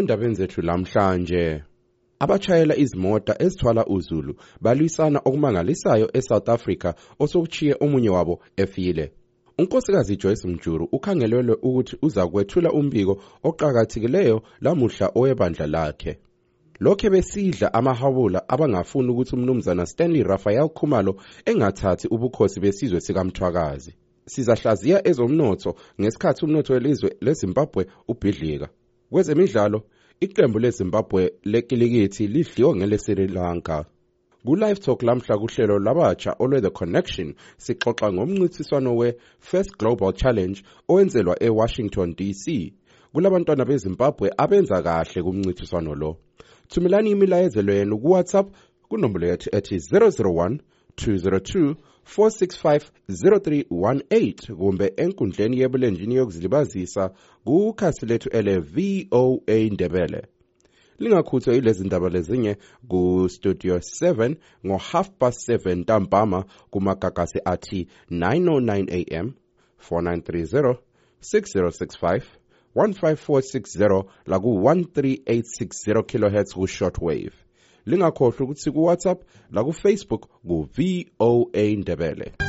Endabeni zethu lamhlanje, abachayela izimota ezithwala uZulu balwisana okumangalisayo eSouth Africa osokuchiye omunye wabo efile. Unkosikazi Joyce Mjuru ukhangelelwe ukuthi uza kwethula umbiko oqhakathekileyo lamuhla owebandla lakhe. Lokho besidla amahawula abangafuni ukuthi umnumzana Stanley Raphael Khumalo engathathi ubukhosi besizwe sikaMthwakazi. Sizahlaziya ezomnotho ngesikhathi umnotho welizwe leZimbabwe ubhidlika. Kwezemidlalo, iqembu leZimbabwe lekilikithi lidliwe ngeleSri Lanka. Ku-Live Talk lamhla kuhlelo labatsha olwe-The Connection sixoxa ngomncintiswano we-First Global Challenge owenzelwa eWashington DC. Kulabantwana beZimbabwe abenza kahle kumncintiswano lo. Thumelani imilayezelo yenu kuWhatsApp kunombolo yethu ethi 001-202-465-0318 kumbe enkundleni yebulenjini yokuzilibazisa kukhasi lethu ele-VOA Ndebele. Lingakhuthwa yilezi ndaba lezinye ku-Studio 7 ngo-7:30 ntambama kumagagasi athi 9:09 AM, 4930, 6065, 15460 laku-13860 kHz ku-shortwave. Lingakhohlwa ukuthi ku-WhatsApp laku-Facebook ku-VOA Ndebele.